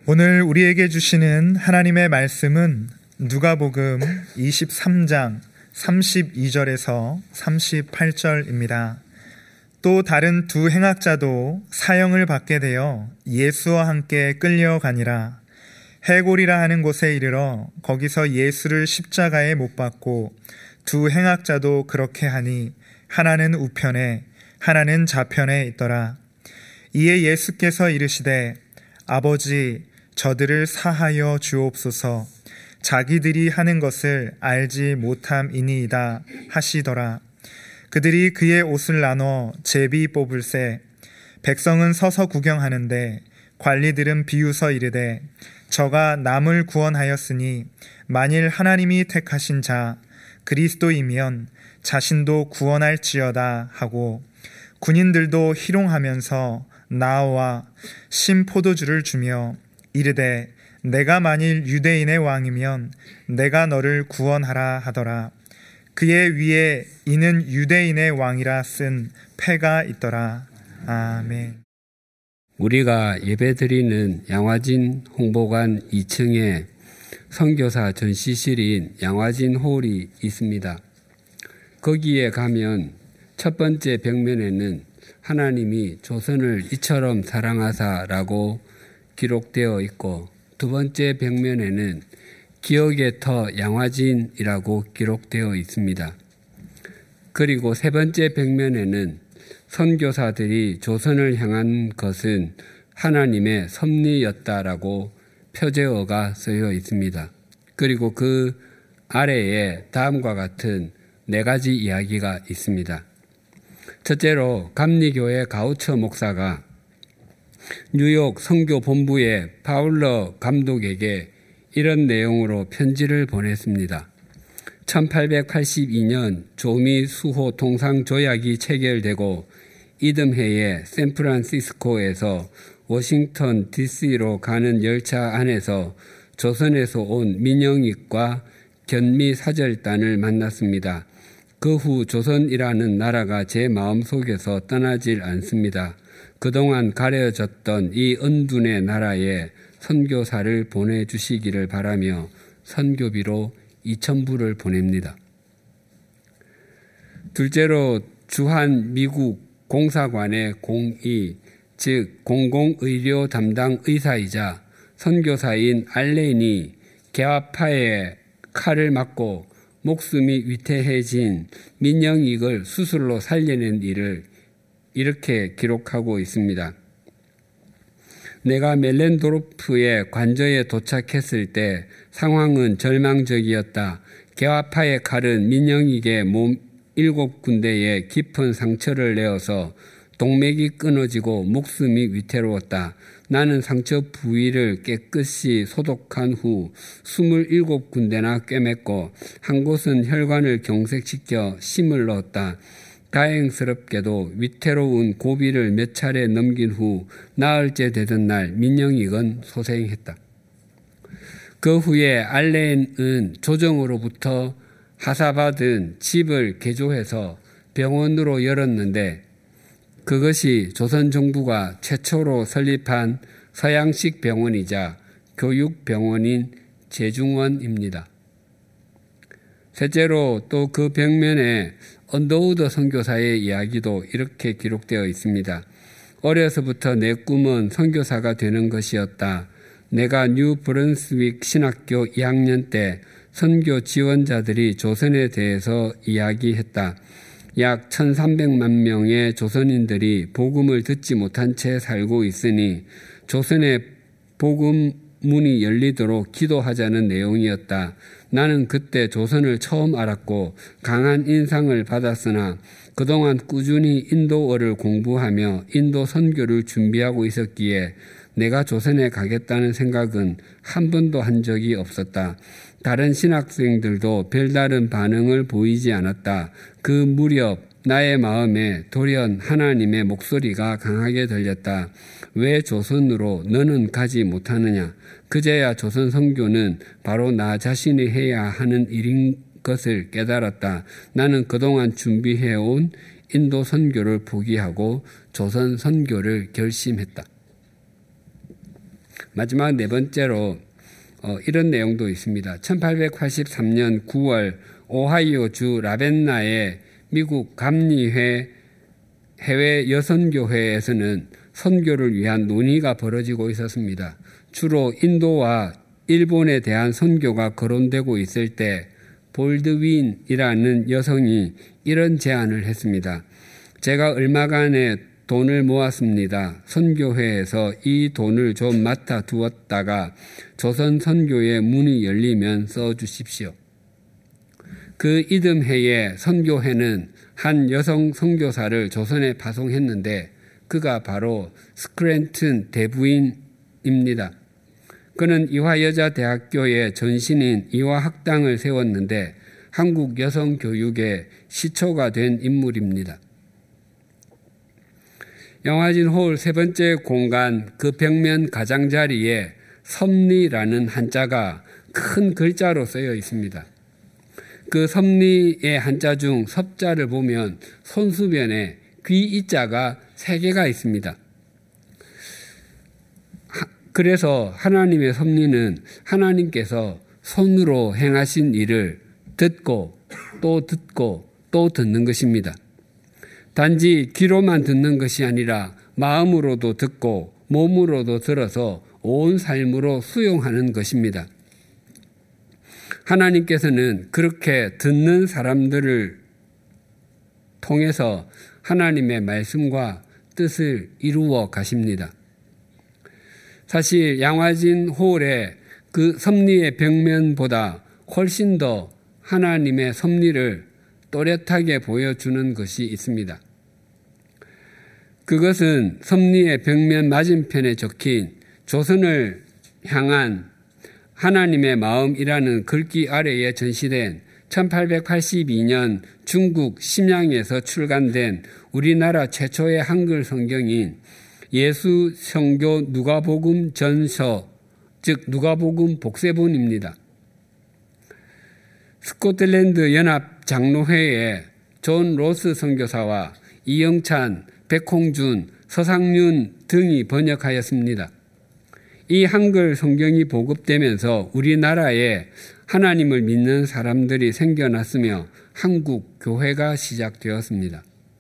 오늘 우리에게 주시는 하나님의 말씀은 누가복음 23장 32절에서 38절입니다. 또 다른 두 행악자도 사형을 받게 되어 예수와 함께 끌려가니라. 해골이라 하는 곳에 이르러 거기서 예수를 십자가에 못 박고 두 행악자도 그렇게 하니 하나는 우편에 하나는 좌편에 있더라. 이에 예수께서 이르시되 아버지 저들을 사하여 주옵소서. 자기들이 하는 것을 알지 못함이니이다 하시더라. 그들이 그의 옷을 나눠 제비 뽑을새 백성은 서서 구경하는데 관리들은 비웃어 이르되 저가 남을 구원하였으니 만일 하나님이 택하신 자 그리스도이면 자신도 구원할지어다 하고 군인들도 희롱하면서 나와 신 포도주를 주며 이르되 내가 만일 유대인의 왕이면 내가 너를 구원하라 하더라. 그의 위에 이는 유대인의 왕이라 쓴 패가 있더라. 아멘. 우리가 예배드리는 양화진 홍보관 2층에 선교사 전시실인 양화진 홀이 있습니다. 거기에 가면 첫 번째 벽면에는 하나님이 조선을 이처럼 사랑하사라고 기록되어 있고 두 번째 벽면에는 기억의 터 양화진이라고 기록되어 있습니다. 그리고 세 번째 벽면에는 선교사들이 조선을 향한 것은 하나님의 섭리였다라고 표제어가 쓰여 있습니다. 그리고 그 아래에 다음과 같은 네 가지 이야기가 있습니다. 첫째로 감리교회 가우처 목사가 뉴욕 선교본부의 파울러 감독에게 이런 내용으로 편지를 보냈습니다. 1882년 조미 수호 통상 조약이 체결되고 이듬해에 샌프란시스코에서 워싱턴 DC로 가는 열차 안에서 조선에서 온 민영익과 견미 사절단을 만났습니다. 그 후 조선이라는 나라가 제 마음속에서 떠나질 않습니다. 그동안 가려졌던 이 은둔의 나라에 선교사를 보내주시기를 바라며 선교비로 2,000불을 보냅니다. 둘째로 주한 미국 공사관의 공의, 즉 공공의료 담당 의사이자 선교사인 알렌이 개화파에 칼을 맞고 목숨이 위태해진 민영익을 수술로 살려낸 일을 이렇게 기록하고 있습니다. 내가 멜렌도르프의 관저에 도착했을 때 상황은 절망적이었다. 개화파의 칼은 민영익의 몸 7군데에 깊은 상처를 내어서 동맥이 끊어지고 목숨이 위태로웠다. 나는 상처 부위를 깨끗이 소독한 후 27군데나 꿰맸고 한 곳은 혈관을 경색시켜 심을 넣었다. 다행스럽게도 위태로운 고비를 몇 차례 넘긴 후 나흘째 되던 날 민영익은 소생했다. 그 후에 알렌은 조정으로부터 하사받은 집을 개조해서 병원으로 열었는데 그것이 조선 정부가 최초로 설립한 서양식 병원이자 교육병원인 제중원입니다. 셋째로 또 그 벽면에 언더우드 선교사의 이야기도 이렇게 기록되어 있습니다. 어려서부터 내 꿈은 선교사가 되는 것이었다. 내가 뉴 브런스윅 신학교 2학년 때 선교 지원자들이 조선에 대해서 이야기했다. 약 1,300만 명의 조선인들이 복음을 듣지 못한 채 살고 있으니 조선의 복음 문이 열리도록 기도하자는 내용이었다. 나는 그때 조선을 처음 알았고 강한 인상을 받았으나 그동안 꾸준히 인도어를 공부하며 인도 선교를 준비하고 있었기에 내가 조선에 가겠다는 생각은 한 번도 한 적이 없었다. 다른 신학생들도 별다른 반응을 보이지 않았다. 그 무렵 나의 마음에 돌연 하나님의 목소리가 강하게 들렸다. 왜 조선으로 너는 가지 못하느냐? 그제야 조선 선교는 바로 나 자신이 해야 하는 일인 것을 깨달았다. 나는 그동안 준비해온 인도 선교를 포기하고 조선 선교를 결심했다. 마지막 네 번째로 이런 내용도 있습니다. 1883년 9월 오하이오주 라벤나의 미국 감리회 해외 여선교회에서는 선교를 위한 논의가 벌어지고 있었습니다. 주로 인도와 일본에 대한 선교가 거론되고 있을 때 볼드윈이라는 여성이 이런 제안을 했습니다. 제가 얼마간의 돈을 모았습니다. 선교회에서 이 돈을 좀 맡아 두었다가 조선 선교의 문이 열리면 써주십시오. 그 이듬해에 선교회는 한 여성 선교사를 조선에 파송했는데 그가 바로 스크랜튼 대부인입니다. 그는 이화여자대학교의 전신인 이화학당을 세웠는데 한국 여성 교육의 시초가 된 인물입니다. 영화진 홀 세 번째 공간 그 벽면 가장자리에 섭리라는 한자가 큰 글자로 쓰여 있습니다. 그 섭리의 한자 중 섭자를 보면 손수변에 귀 이자가 3개가 있습니다. 그래서 하나님의 섭리는 하나님께서 손으로 행하신 일을 듣고 또 듣는 것입니다. 단지 귀로만 듣는 것이 아니라 마음으로도 듣고 몸으로도 들어서 온 삶으로 수용하는 것입니다. 하나님께서는 그렇게 듣는 사람들을 통해서 하나님의 말씀과 뜻을 이루어 가십니다. 사실 양화진 홀의 그 섭리의 벽면보다 훨씬 더 하나님의 섭리를 또렷하게 보여주는 것이 있습니다. 그것은 섭리의 벽면 맞은편에 적힌 조선을 향한 하나님의 마음이라는 글귀 아래에 전시된 1882년 중국 심양에서 출간된 우리나라 최초의 한글 성경인 예수 성교 누가복음 전서, 즉 누가복음 복세본입니다. 스코틀랜드 연합 장로회의 존 로스 선교사와 이영찬, 백홍준, 서상윤 등이 번역하였습니다. 이 한글 성경이 보급되면서 우리나라에 하나님을 믿는 사람들이 생겨났으며 한국 교회가 시작되었습니다.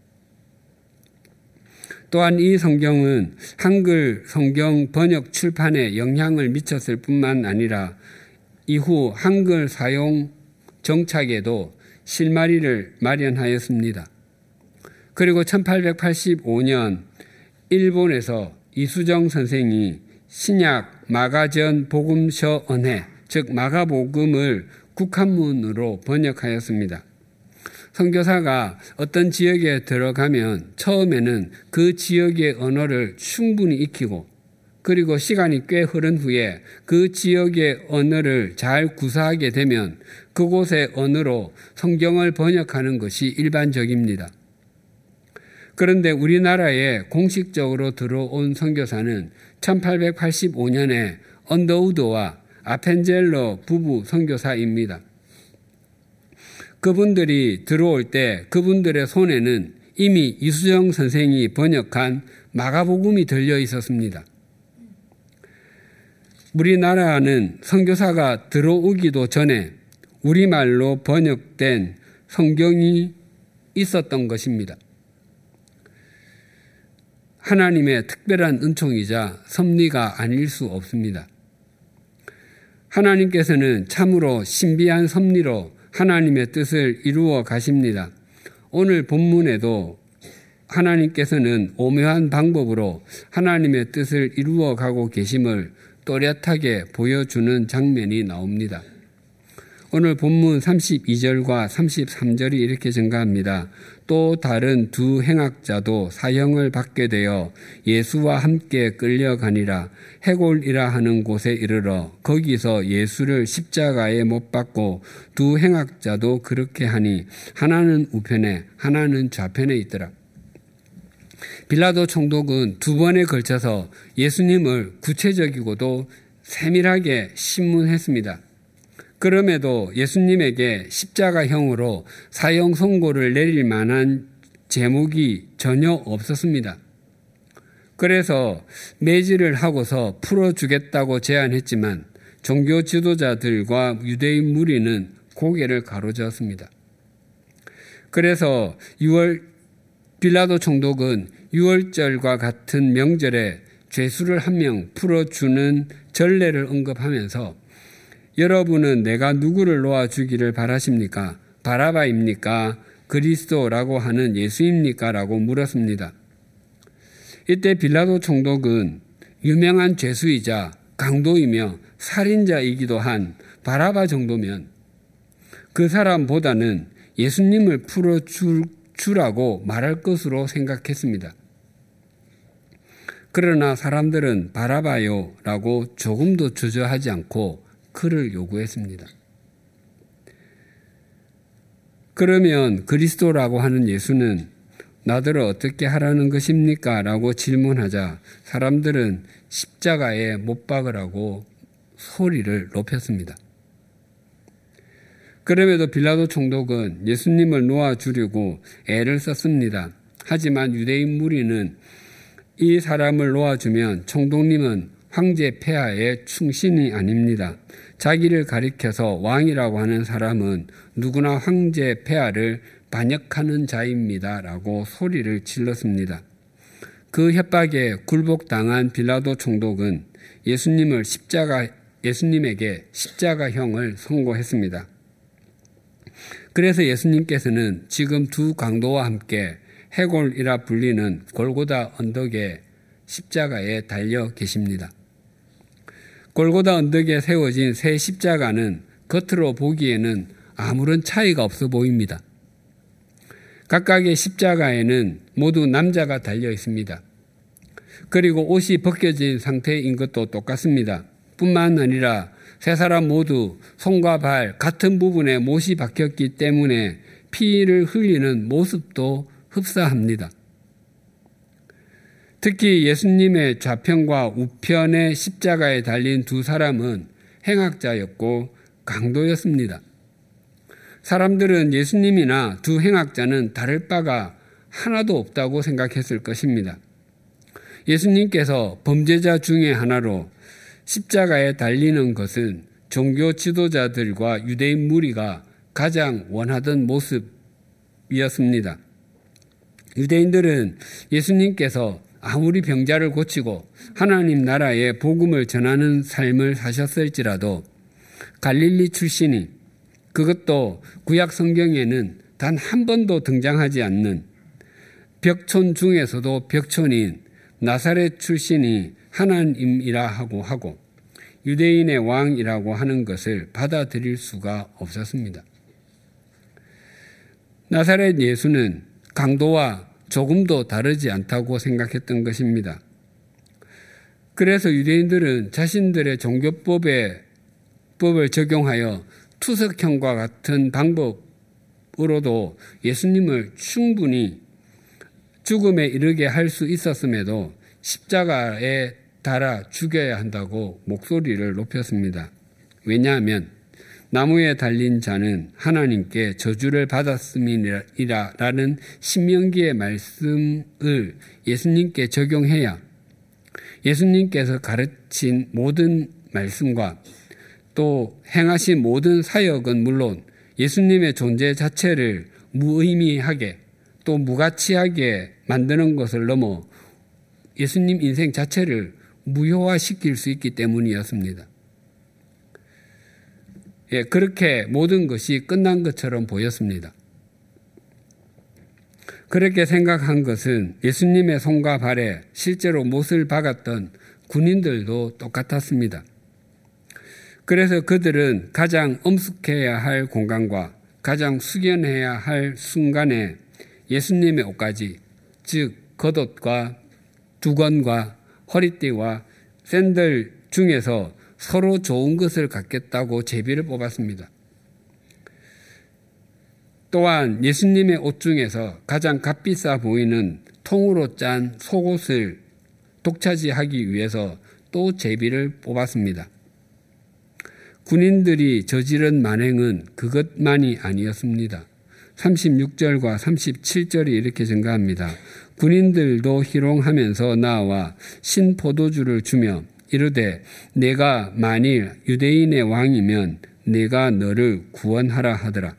또한 이 성경은 한글 성경 번역 출판에 영향을 미쳤을 뿐만 아니라 이후 한글 사용 정착에도 실마리를 마련하였습니다. 그리고 1885년 일본에서 이수정 선생이 신약 마가전 복음서 언해, 즉 마가복음을 국한문으로 번역하였습니다. 선교사가 어떤 지역에 들어가면 처음에는 그 지역의 언어를 충분히 익히고 그리고 시간이 꽤 흐른 후에 그 지역의 언어를 잘 구사하게 되면 그곳의 언어로 성경을 번역하는 것이 일반적입니다. 그런데 우리나라에 공식적으로 들어온 선교사는 1885년에 언더우드와 아펜젤러 부부 선교사입니다. 그분들이 들어올 때 그분들의 손에는 이미 이수정 선생이 번역한 마가복음이 들려 있었습니다. 우리나라는 선교사가 들어오기도 전에 우리말로 번역된 성경이 있었던 것입니다. 하나님의 특별한 은총이자 섭리가 아닐 수 없습니다. 하나님께서는 참으로 신비한 섭리로 하나님의 뜻을 이루어 가십니다. 오늘 본문에도 하나님께서는 오묘한 방법으로 하나님의 뜻을 이루어 가고 계심을 또렷하게 보여주는 장면이 나옵니다. 오늘 본문 32절과 33절이 이렇게 증가합니다. 또 다른 두 행악자도 사형을 받게 되어 예수와 함께 끌려가니라. 해골이라 하는 곳에 이르러 거기서 예수를 십자가에 못 박고 두 행악자도 그렇게 하니 하나는 우편에 하나는 좌편에 있더라. 빌라도 총독은 두 번에 걸쳐서 예수님을 구체적이고도 세밀하게 신문했습니다. 그럼에도 예수님에게 십자가형으로 사형 선고를 내릴 만한 제목이 전혀 없었습니다. 그래서 매질을 하고서 풀어주겠다고 제안했지만 종교 지도자들과 유대인 무리는 고개를 가로저었습니다. 그래서 빌라도 총독은 유월절과 같은 명절에 죄수를 한 명 풀어주는 전례를 언급하면서 여러분은 내가 누구를 놓아주기를 바라십니까? 바라바입니까? 그리스도라고 하는 예수입니까? 라고 물었습니다. 이때 빌라도 총독은 유명한 죄수이자 강도이며 살인자이기도 한 바라바 정도면 그 사람보다는 예수님을 풀어주라고 말할 것으로 생각했습니다. 그러나 사람들은 바라바요 라고 조금도 주저하지 않고 그를 요구했습니다. 그러면 그리스도라고 하는 예수는 나더러 어떻게 하라는 것입니까? 라고 질문하자 사람들은 십자가에 못 박으라고 소리를 높였습니다. 그럼에도 빌라도 총독은 예수님을 놓아주려고 애를 썼습니다. 하지만 유대인 무리는 이 사람을 놓아주면 총독님은 황제 폐하의 충신이 아닙니다. 자기를 가리켜서 왕이라고 하는 사람은 누구나 황제 폐하를 반역하는 자입니다. 라고 소리를 질렀습니다. 그 협박에 굴복당한 빌라도 총독은 예수님에게 십자가형을 선고했습니다. 그래서 예수님께서는 지금 두 강도와 함께 해골이라 불리는 골고다 언덕에 십자가에 달려 계십니다. 골고다 언덕에 세워진 새 십자가는 겉으로 보기에는 아무런 차이가 없어 보입니다. 각각의 십자가에는 모두 남자가 달려 있습니다. 그리고 옷이 벗겨진 상태인 것도 똑같습니다. 뿐만 아니라 세 사람 모두 손과 발 같은 부분에 못이 박혔기 때문에 피를 흘리는 모습도 흡사합니다. 특히 예수님의 좌편과 우편의 십자가에 달린 두 사람은 행악자였고 강도였습니다. 사람들은 예수님이나 두 행악자는 다를 바가 하나도 없다고 생각했을 것입니다. 예수님께서 범죄자 중에 하나로 십자가에 달리는 것은 종교 지도자들과 유대인 무리가 가장 원하던 모습이었습니다. 유대인들은 예수님께서 아무리 병자를 고치고 하나님 나라의 복음을 전하는 삶을 사셨을지라도 갈릴리 출신이, 그것도 구약 성경에는 단 한 번도 등장하지 않는 벽촌 중에서도 벽촌인 나사렛 출신이 하나님이라 하고 유대인의 왕이라고 하는 것을 받아들일 수가 없었습니다. 나사렛 예수는 강도와 조금도 다르지 않다고 생각했던 것입니다. 그래서 유대인들은 자신들의 종교법을 적용하여 투석형과 같은 방법으로도 예수님을 충분히 죽음에 이르게 할 수 있었음에도 십자가에 달아 죽여야 한다고 목소리를 높였습니다. 왜냐하면 나무에 달린 자는 하나님께 저주를 받았음이라는 신명기의 말씀을 예수님께 적용해야 예수님께서 가르친 모든 말씀과 또 행하신 모든 사역은 물론 예수님의 존재 자체를 무의미하게 또 무가치하게 만드는 것을 넘어 예수님 인생 자체를 무효화시킬 수 있기 때문이었습니다. 그렇게 모든 것이 끝난 것처럼 보였습니다. 그렇게 생각한 것은 예수님의 손과 발에 실제로 못을 박았던 군인들도 똑같았습니다. 그래서 그들은 가장 엄숙해야 할 공간과 가장 숙연해야 할 순간에 예수님의 옷가지, 즉 겉옷과 두건과 허리띠와 샌들 중에서 서로 좋은 것을 갖겠다고 제비를 뽑았습니다. 또한 예수님의 옷 중에서 가장 값비싸 보이는 통으로 짠 속옷을 독차지하기 위해서 또 제비를 뽑았습니다. 군인들이 저지른 만행은 그것만이 아니었습니다. 36절과 37절이 이렇게 증가합니다. 군인들도 희롱하면서 나와 신포도주를 주며 이르되 내가 만일 유대인의 왕이면 내가 너를 구원하라 하더라.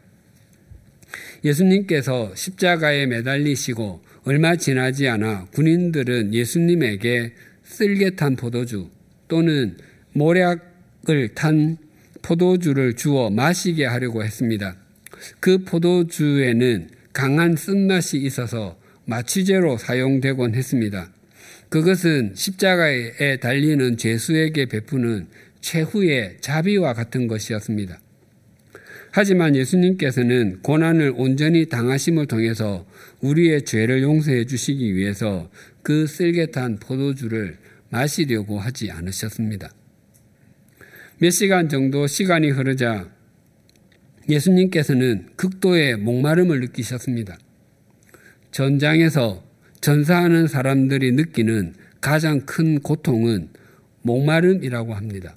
예수님께서 십자가에 매달리시고 얼마 지나지 않아 군인들은 예수님에게 쓸개탄 포도주 또는 모략을 탄 포도주를 주어 마시게 하려고 했습니다. 그 포도주에는 강한 쓴맛이 있어서 마취제로 사용되곤 했습니다. 그것은 십자가에 달리는 죄수에게 베푸는 최후의 자비와 같은 것이었습니다. 하지만 예수님께서는 고난을 온전히 당하심을 통해서 우리의 죄를 용서해 주시기 위해서 그 쓸개탄 포도주를 마시려고 하지 않으셨습니다. 몇 시간 정도 시간이 흐르자 예수님께서는 극도의 목마름을 느끼셨습니다. 전장에서 전사하는 사람들이 느끼는 가장 큰 고통은 목마름이라고 합니다.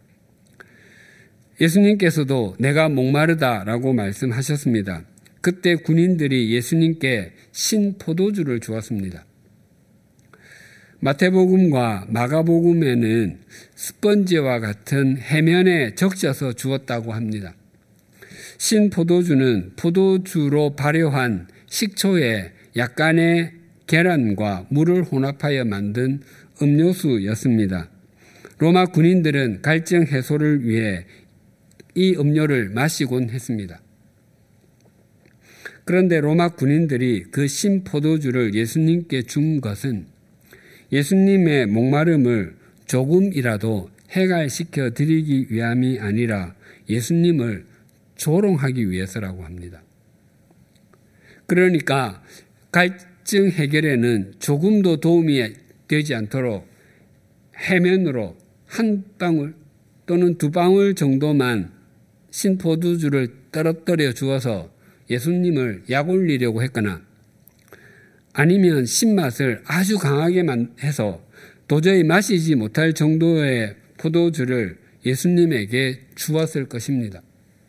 예수님께서도 내가 목마르다라고 말씀하셨습니다. 그때 군인들이 예수님께 신포도주를 주었습니다. 마태복음과 마가복음에는 스펀지와 같은 해면에 적셔서 주었다고 합니다. 신포도주는 포도주로 발효한 식초에 약간의 계란과 물을 혼합하여 만든 음료수였습니다. 로마 군인들은 갈증 해소를 위해 이 음료를 마시곤 했습니다. 그런데 로마 군인들이 그 신포도주를 예수님께 준 것은 예수님의 목마름을 조금이라도 해갈시켜 드리기 위함이 아니라 예수님을 조롱하기 위해서라고 합니다. 그러니까 갈증 해결에는 조금도 도움이 되지 않도록 해면으로 한 방울 또는 두 방울 정도만 신포도주를 떨어뜨려 주어서 예수님을 약올리려고 했거나 아니면 신맛을 아주 강하게 해서 도저히 마시지 못할 정도의 포도주를 예수님에게 주었을 것입니다.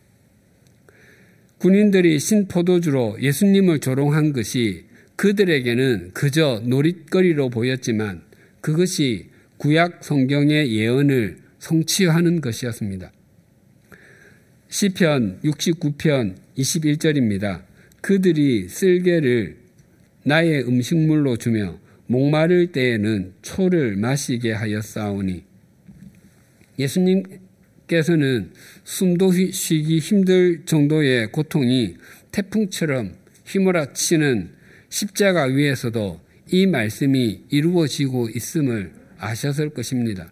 군인들이 신포도주로 예수님을 조롱한 것이 그들에게는 그저 놀잇거리로 보였지만 그것이 구약 성경의 예언을 성취하는 것이었습니다. 시편 69편 21절입니다. 그들이 쓸개를 나의 음식물로 주며 목마를 때에는 초를 마시게 하였사오니 예수님께서는 숨도 쉬기 힘들 정도의 고통이 태풍처럼 휘몰아치는 십자가 위에서도 이 말씀이 이루어지고 있음을 아셨을 것입니다.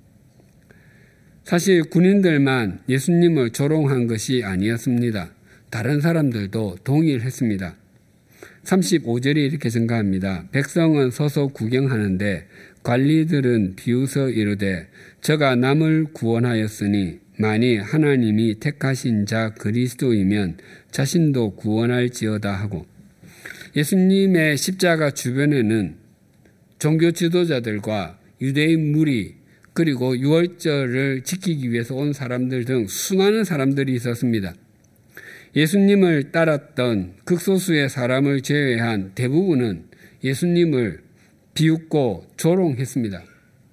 사실 군인들만 예수님을 조롱한 것이 아니었습니다. 다른 사람들도 동일했습니다. 35절이 이렇게 증가합니다. 백성은 서서 구경하는데 관리들은 비웃어 이르되 저가 남을 구원하였으니 만일 하나님이 택하신 자 그리스도이면 자신도 구원할지어다 하고 예수님의 십자가 주변에는 종교 지도자들과 유대인 무리 그리고 유월절을 지키기 위해서 온 사람들 등 수많은 사람들이 있었습니다. 예수님을 따랐던 극소수의 사람을 제외한 대부분은 예수님을 비웃고 조롱했습니다.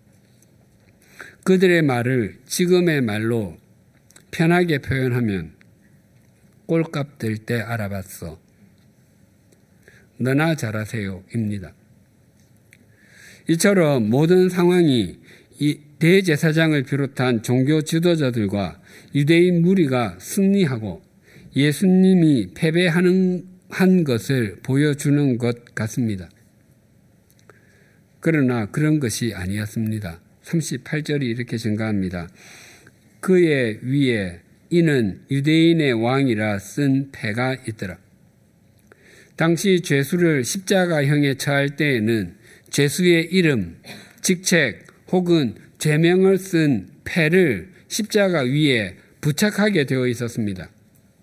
그들의 말을 지금의 말로 편하게 표현하면 꼴값 들 때 알아봤어. 너나 잘하세요 입니다. 이처럼 모든 상황이 이 대제사장을 비롯한 종교 지도자들과 유대인 무리가 승리하고 예수님이 패배한 것을 보여주는 것 같습니다. 그러나 그런 것이 아니었습니다. 38절이 이렇게 증가합니다. 그의 위에 이는 유대인의 왕이라 쓴 패가 있더라. 당시 죄수를 십자가형에 처할 때에는 죄수의 이름, 직책 혹은 죄명을 쓴 패를 십자가 위에 부착하게 되어 있었습니다.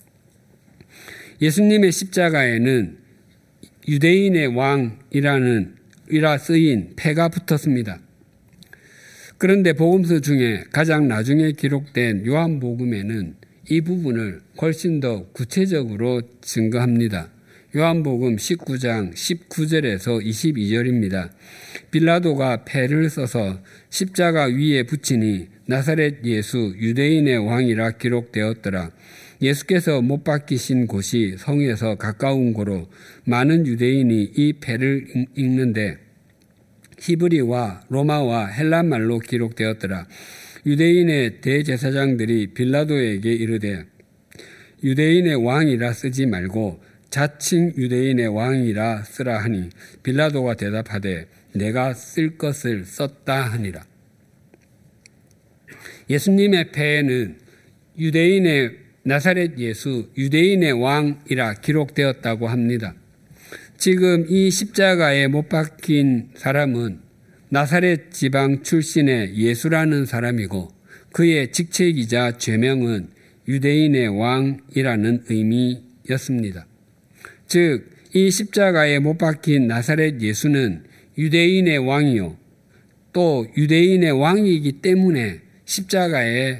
예수님의 십자가에는 유대인의 왕이라 쓰인 패가 붙었습니다. 그런데 복음서 중에 가장 나중에 기록된 요한복음에는 이 부분을 훨씬 더 구체적으로 증거합니다. 요한복음 19장 19절에서 22절입니다. 빌라도가 패를 써서 십자가 위에 붙이니 나사렛 예수 유대인의 왕이라 기록되었더라. 예수께서 못 박히신 곳이 성에서 가까운 고로 많은 유대인이 이 패를 읽는데 히브리와 로마와 헬라말로 기록되었더라. 유대인의 대제사장들이 빌라도에게 이르되 유대인의 왕이라 쓰지 말고 자칭 유대인의 왕이라 쓰라 하니 빌라도가 대답하되 내가 쓸 것을 썼다 하니라. 예수님의 패에는 유대인의 나사렛 예수 유대인의 왕이라 기록되었다고 합니다. 지금 이 십자가에 못 박힌 사람은 나사렛 지방 출신의 예수라는 사람이고 그의 직책이자 죄명은 유대인의 왕이라는 의미였습니다. 즉, 이 십자가에 못 박힌 나사렛 예수는 유대인의 왕이요. 또 유대인의 왕이기 때문에 십자가에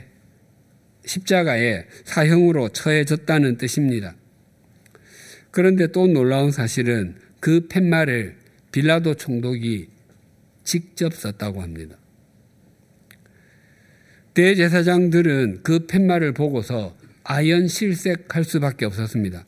사형으로 처해졌다는 뜻입니다. 그런데 또 놀라운 사실은 그 팻말을 빌라도 총독이 직접 썼다고 합니다. 대제사장들은 그 팻말을 보고서 아연실색할 수밖에 없었습니다.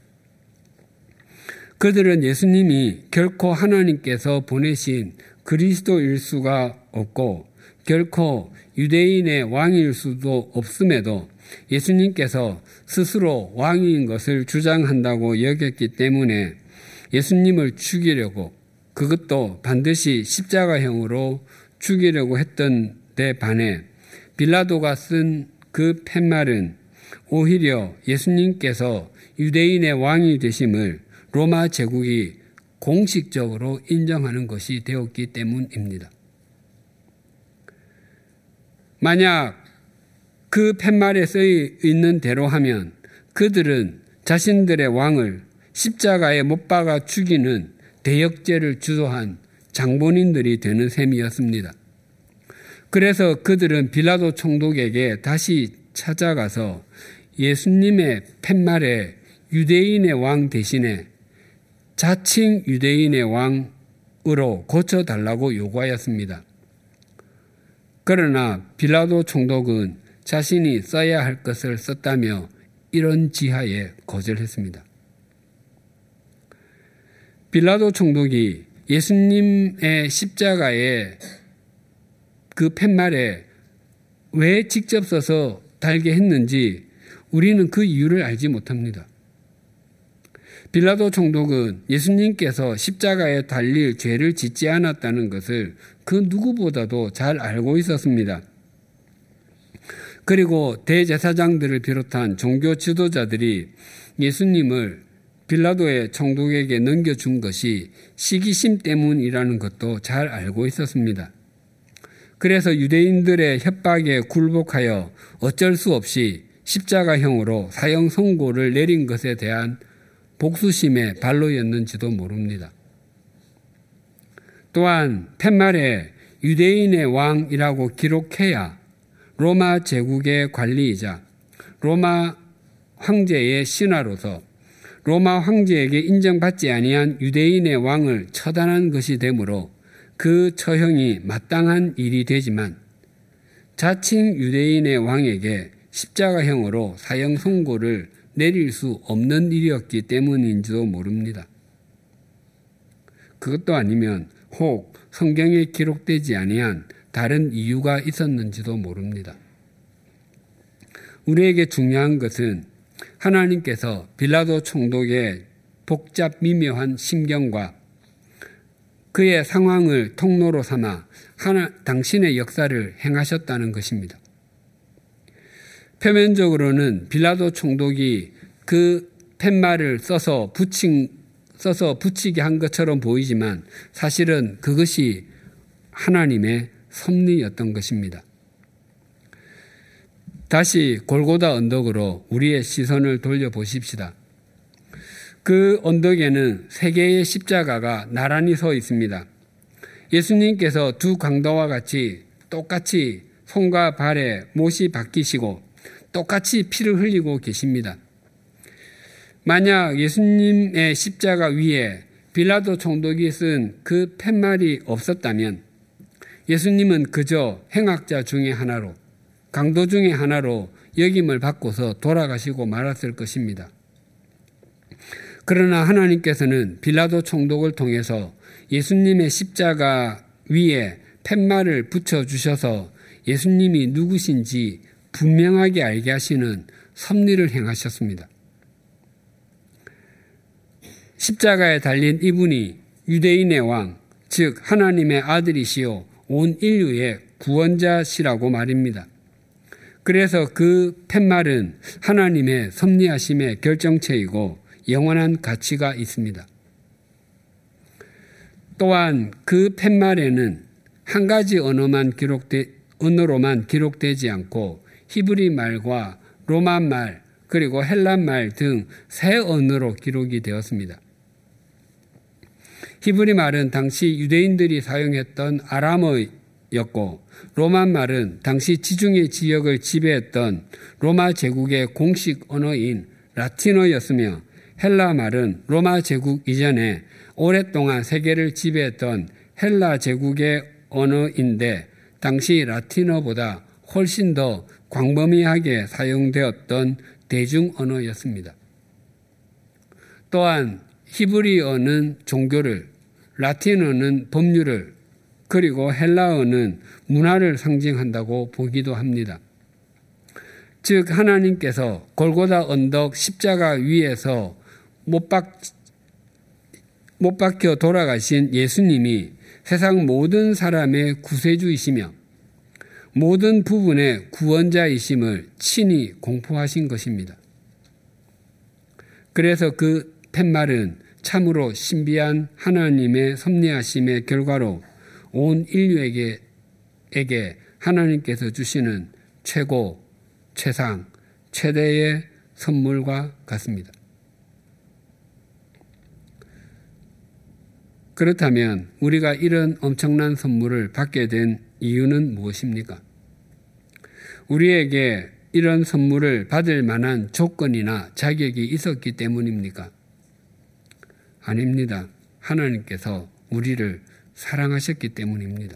그들은 예수님이 결코 하나님께서 보내신 그리스도일 수가 없고 결코 유대인의 왕일 수도 없음에도 예수님께서 스스로 왕인 것을 주장한다고 여겼기 때문에 예수님을 죽이려고 그것도 반드시 십자가형으로 죽이려고 했던 데 반해 빌라도가 쓴 그 팻말은 오히려 예수님께서 유대인의 왕이 되심을 로마 제국이 공식적으로 인정하는 것이 되었기 때문입니다. 만약 그 팻말에 써 있는 대로 하면 그들은 자신들의 왕을 십자가에 못 박아 죽이는 대역죄를 주도한 장본인들이 되는 셈이었습니다. 그래서 그들은 빌라도 총독에게 다시 찾아가서 예수님의 팻말에 유대인의 왕 대신에 자칭 유대인의 왕으로 고쳐달라고 요구하였습니다. 그러나 빌라도 총독은 자신이 써야 할 것을 썼다며 이런 지하에 거절했습니다. 빌라도 총독이 예수님의 십자가에 그 팻말에 왜 직접 써서 달게 했는지 우리는 그 이유를 알지 못합니다. 빌라도 총독은 예수님께서 십자가에 달릴 죄를 짓지 않았다는 것을 그 누구보다도 잘 알고 있었습니다. 그리고 대제사장들을 비롯한 종교 지도자들이 예수님을 빌라도의 총독에게 넘겨준 것이 시기심 때문이라는 것도 잘 알고 있었습니다. 그래서 유대인들의 협박에 굴복하여 어쩔 수 없이 십자가형으로 사형 선고를 내린 것에 대한 복수심의 발로였는지도 모릅니다. 또한 팻말에 유대인의 왕이라고 기록해야 로마 제국의 관리이자 로마 황제의 신하로서 로마 황제에게 인정받지 아니한 유대인의 왕을 처단한 것이 되므로 그 처형이 마땅한 일이 되지만 자칭 유대인의 왕에게 십자가형으로 사형 선고를 내릴 수 없는 일이었기 때문인지도 모릅니다. 그것도 아니면 혹 성경에 기록되지 아니한 다른 이유가 있었는지도 모릅니다. 우리에게 중요한 것은 하나님께서 빌라도 총독의 복잡 미묘한 심경과 그의 상황을 통로로 삼아 당신의 역사를 행하셨다는 것입니다. 표면적으로는 빌라도 총독이 그 팻말을 써서 붙이게 한 것처럼 보이지만 사실은 그것이 하나님의 섭리였던 것입니다. 다시 골고다 언덕으로 우리의 시선을 돌려보십시다. 그 언덕에는 세 개의 십자가가 나란히 서 있습니다. 예수님께서 두 강도와 같이 똑같이 손과 발에 못이 박히시고 똑같이 피를 흘리고 계십니다. 만약 예수님의 십자가 위에 빌라도 총독이 쓴 그 팻말이 없었다면 예수님은 그저 행악자 중에 하나로, 강도 중에 하나로 역임을 받고서 돌아가시고 말았을 것입니다. 그러나 하나님께서는 빌라도 총독을 통해서 예수님의 십자가 위에 팻말을 붙여주셔서 예수님이 누구신지 분명하게 알게 하시는 섭리를 행하셨습니다. 십자가에 달린 이분이 유대인의 왕, 즉 하나님의 아들이시요 온 인류의 구원자시라고 말입니다. 그래서 그 팻말은 하나님의 섭리하심의 결정체이고 영원한 가치가 있습니다. 또한 그 팻말에는 한 가지 언어로만 기록되지 않고 히브리 말과 로마 말 그리고 헬라 말 등 세 언어로 기록이 되었습니다. 히브리 말은 당시 유대인들이 사용했던 아람어였고 로마 말은 당시 지중해 지역을 지배했던 로마 제국의 공식 언어인 라틴어였으며 헬라 말은 로마 제국 이전에 오랫동안 세계를 지배했던 헬라 제국의 언어인데 당시 라틴어보다 훨씬 더 광범위하게 사용되었던 대중 언어였습니다. 또한 히브리어는 종교를, 라틴어는 법률을, 그리고 헬라어는 문화를 상징한다고 보기도 합니다. 즉 하나님께서 골고다 언덕 십자가 위에서 못 박혀 돌아가신 예수님이 세상 모든 사람의 구세주이시며 모든 부분의 구원자이심을 친히 공포하신 것입니다. 그래서 그 팻말은 참으로 신비한 하나님의 섭리하심의 결과로 온 인류에게 하나님께서 주시는 최고, 최상, 최대의 선물과 같습니다. 그렇다면 우리가 이런 엄청난 선물을 받게 된 이유는 무엇입니까? 우리에게 이런 선물을 받을 만한 조건이나 자격이 있었기 때문입니까? 아닙니다. 하나님께서 우리를 사랑하셨기 때문입니다.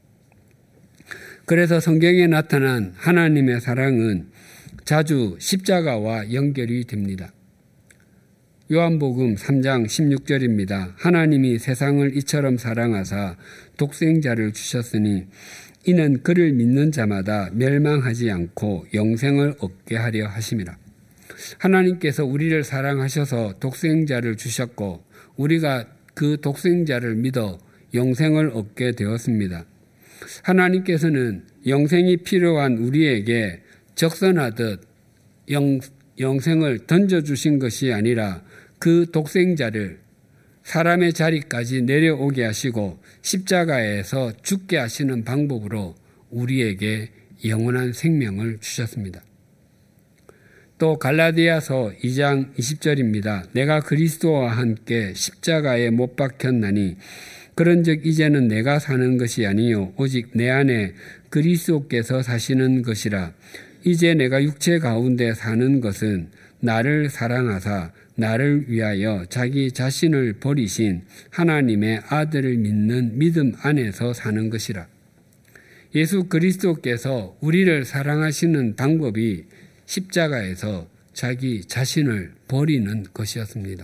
그래서 성경에 나타난 하나님의 사랑은 자주 십자가와 연결이 됩니다. 요한복음 3장 16절입니다. 하나님이 세상을 이처럼 사랑하사 독생자를 주셨으니 이는 그를 믿는 자마다 멸망하지 않고 영생을 얻게 하려 하심이라. 하나님께서 우리를 사랑하셔서 독생자를 주셨고 우리가 그 독생자를 믿어 영생을 얻게 되었습니다. 하나님께서는 영생이 필요한 우리에게 적선하듯 영생을 던져주신 것이 아니라 그 독생자를 사람의 자리까지 내려오게 하시고 십자가에서 죽게 하시는 방법으로 우리에게 영원한 생명을 주셨습니다. 또 갈라디아서 2장 20절입니다. 내가 그리스도와 함께 십자가에 못 박혔나니 그런즉 이제는 내가 사는 것이 아니요 오직 내 안에 그리스도께서 사시는 것이라. 이제 내가 육체 가운데 사는 것은 나를 사랑하사 나를 위하여 자기 자신을 버리신 하나님의 아들을 믿는 믿음 안에서 사는 것이라. 예수 그리스도께서 우리를 사랑하시는 방법이 십자가에서 자기 자신을 버리는 것이었습니다.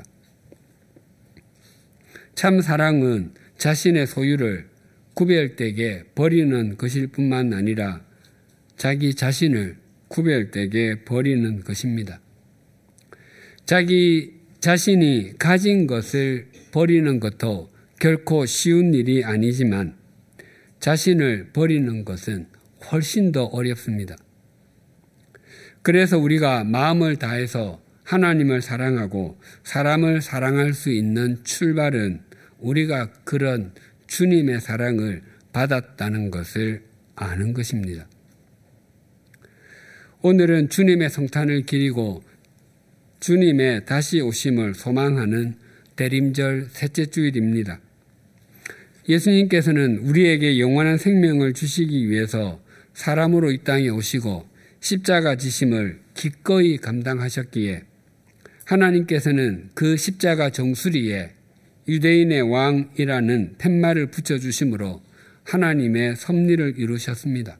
참 사랑은 자신의 소유를 구별되게 버리는 것일 뿐만 아니라 자기 자신을 구별되게 버리는 것입니다. 자기 자신이 가진 것을 버리는 것도 결코 쉬운 일이 아니지만 자신을 버리는 것은 훨씬 더 어렵습니다. 그래서 우리가 마음을 다해서 하나님을 사랑하고 사람을 사랑할 수 있는 출발은 우리가 그런 주님의 사랑을 받았다는 것을 아는 것입니다. 오늘은 주님의 성탄을 기리고 주님의 다시 오심을 소망하는 대림절 셋째 주일입니다. 예수님께서는 우리에게 영원한 생명을 주시기 위해서 사람으로 이 땅에 오시고 십자가 지심을 기꺼이 감당하셨기에 하나님께서는 그 십자가 정수리에 유대인의 왕이라는 팻말을 붙여주심으로 하나님의 섭리를 이루셨습니다.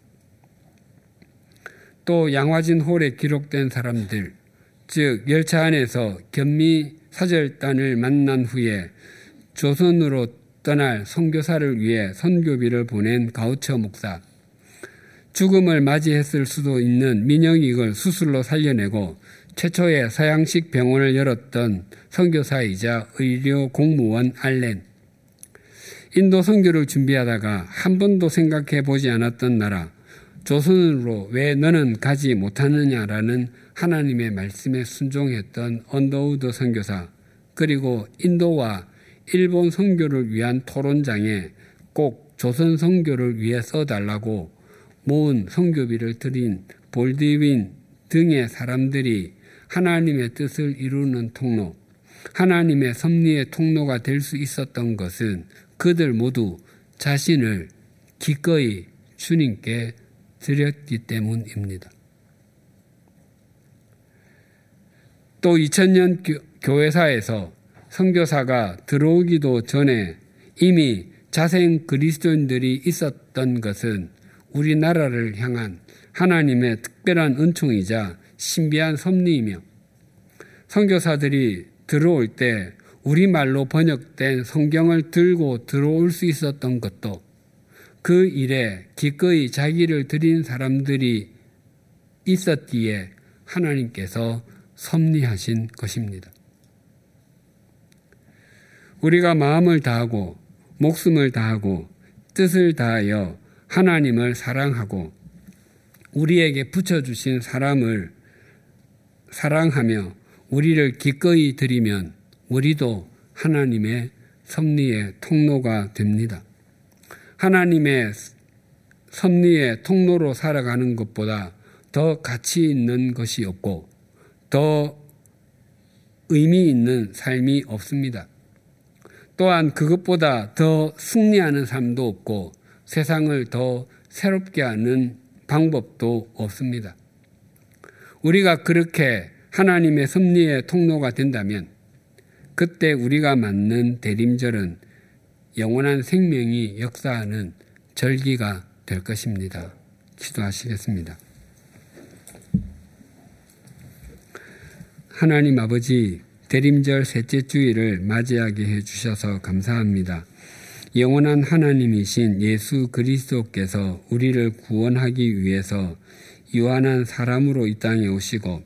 또 양화진 홀에 기록된 사람들, 즉 열차 안에서 견미 사절단을 만난 후에 조선으로 떠날 선교사를 위해 선교비를 보낸 가우처 목사, 죽음을 맞이했을 수도 있는 민영익을 수술로 살려내고 최초의 서양식 병원을 열었던 선교사이자 의료 공무원 알렌, 인도 선교를 준비하다가 한 번도 생각해 보지 않았던 나라 조선으로 왜 너는 가지 못하느냐라는 하나님의 말씀에 순종했던 언더우드 선교사, 그리고 인도와 일본 선교를 위한 토론장에 꼭 조선 선교를 위해 써달라고 모은 선교비를 드린 볼드윈 등의 사람들이 하나님의 뜻을 이루는 통로, 하나님의 섭리의 통로가 될 수 있었던 것은 그들 모두 자신을 기꺼이 주님께 드렸기 때문입니다. 또 2000년 교회사에서 선교사가 들어오기도 전에 이미 자생 그리스도인들이 있었던 것은 우리나라를 향한 하나님의 특별한 은총이자 신비한 섭리이며, 선교사들이 들어올 때 우리말로 번역된 성경을 들고 들어올 수 있었던 것도 그 일에 기꺼이 자기를 드린 사람들이 있었기에 하나님께서 섭리하신 것입니다. 우리가 마음을 다하고 목숨을 다하고 뜻을 다하여 하나님을 사랑하고 우리에게 붙여주신 사람을 사랑하며 우리를 기꺼이 드리면 우리도 하나님의 섭리의 통로가 됩니다. 하나님의 섭리의 통로로 살아가는 것보다 더 가치 있는 것이 없고 더 의미 있는 삶이 없습니다. 또한 그것보다 더 승리하는 삶도 없고 세상을 더 새롭게 하는 방법도 없습니다. 우리가 그렇게 하나님의 섭리의 통로가 된다면 그때 우리가 맞는 대림절은 영원한 생명이 역사하는 절기가 될 것입니다. 기도하시겠습니다. 하나님 아버지, 대림절 셋째 주일을 맞이하게 해주셔서 감사합니다. 영원한 하나님이신 예수 그리스도께서 우리를 구원하기 위해서 유한한 사람으로 이 땅에 오시고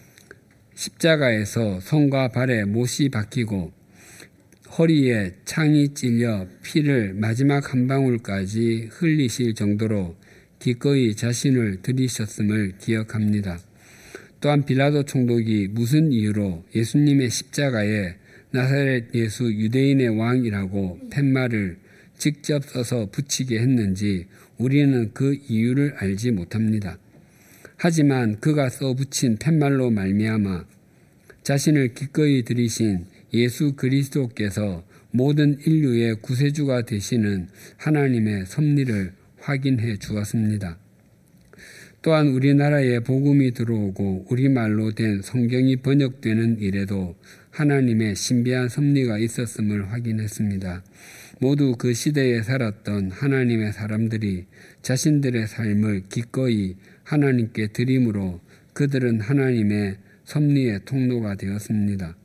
십자가에서 손과 발에 못이 박히고 허리에 창이 찔려 피를 마지막 한 방울까지 흘리실 정도로 기꺼이 자신을 드리셨음을 기억합니다. 또한 빌라도 총독이 무슨 이유로 예수님의 십자가에 나사렛 예수 유대인의 왕이라고 팻말을 직접 써서 붙이게 했는지 우리는 그 이유를 알지 못합니다. 하지만 그가 써붙인 팻말로 말미암아 자신을 기꺼이 드리신 예수 그리스도께서 모든 인류의 구세주가 되시는 하나님의 섭리를 확인해 주었습니다. 또한 우리나라에 복음이 들어오고 우리말로 된 성경이 번역되는 일에도 하나님의 신비한 섭리가 있었음을 확인했습니다. 모두 그 시대에 살았던 하나님의 사람들이 자신들의 삶을 기꺼이 하나님께 드림으로 그들은 하나님의 섭리의 통로가 되었습니다.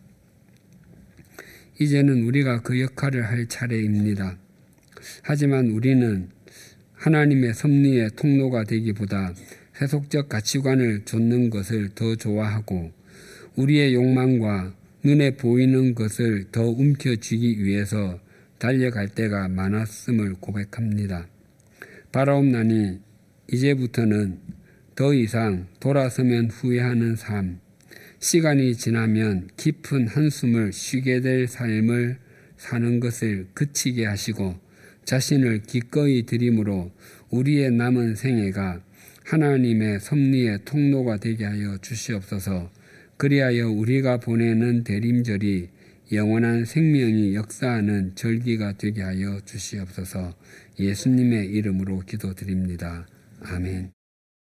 이제는 우리가 그 역할을 할 차례입니다. 하지만 우리는 하나님의 섭리의 통로가 되기보다 세속적 가치관을 좇는 것을 더 좋아하고 우리의 욕망과 눈에 보이는 것을 더 움켜쥐기 위해서 달려갈 때가 많았음을 고백합니다. 바라옵나니 이제부터는 더 이상 돌아서면 후회하는 삶, 시간이 지나면 깊은 한숨을 쉬게 될 삶을 사는 것을 그치게 하시고 자신을 기꺼이 드림으로 우리의 남은 생애가 하나님의 섭리의 통로가 되게 하여 주시옵소서. 그리하여 우리가 보내는 대림절이 영원한 생명이 역사하는 절기가 되게 하여 주시옵소서. 예수님의 이름으로 기도드립니다. 아멘.